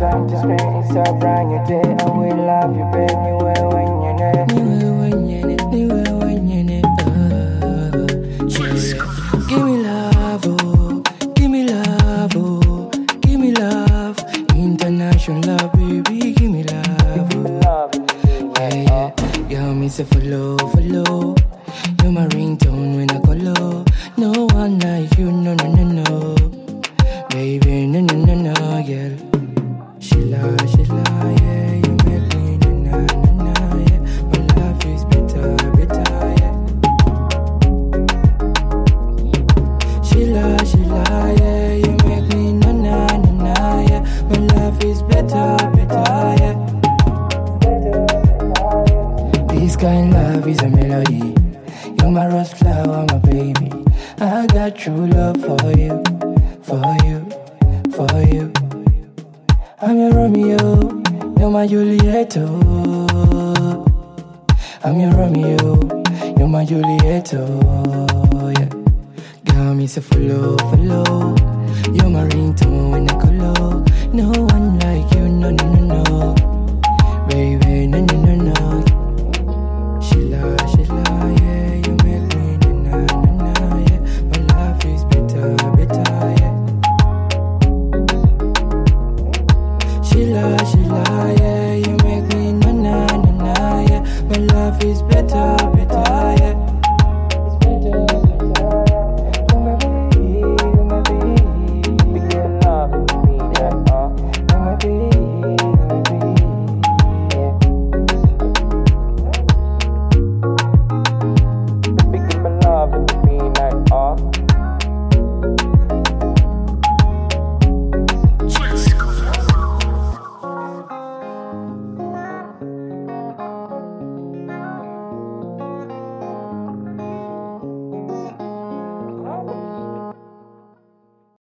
time to spend. It's a brand new day, and we love you, babe. Anywhere when you're there. Give me love, oh, give me love, oh, give me love. International love, baby, give me love, oh. Yeah, yeah, me say follow, follow. You're my ringtone when I call low. No one like you, no, no, no, no. Baby, no, no, no, no, girl. Sheila, yeah, you make me na, na, na, na, yeah. My life is better, better, yeah. Sheila, yeah, you make me na, na, na, na, yeah. My life is better, better, yeah. This kind love is a melody. You're my rose flower, my baby. I got true love for you, for you, for you. I'm your Romeo, you're my Juliet. Oh. I'm your Romeo, you're my Juliet. Oh, yeah. Got me so follow, follow. You're my ringtone when I call low. No one like you, no, no, no, no. Baby, no, no, no, no. Sheila, yeah, you make me na, na, na, na, yeah. My life is better, better, yeah. Sheila, yeah, you make me na, na, na, na, yeah. My life is better, better.